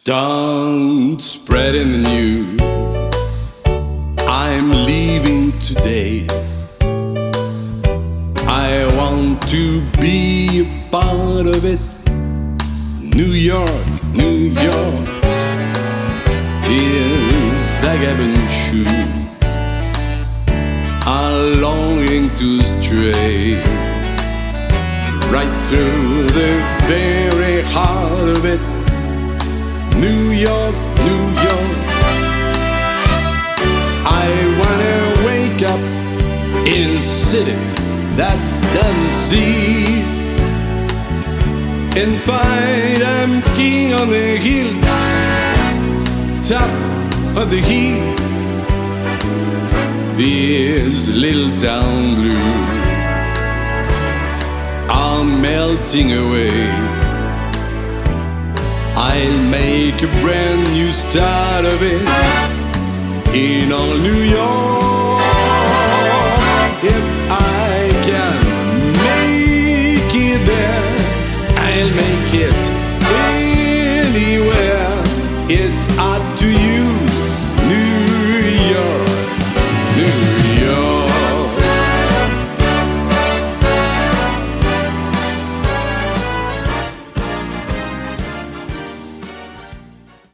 Don't spread in the news, I'm leaving today. I want to be a part of it. New York, New York is vagabond shoe are longing to stray right through the very heart of it. New York, New York, I wanna wake up in a city that doesn't sleep and find I'm king on the hill, top of the heap. These little town blues are melting away. I'll make a brand new start of it in all New York.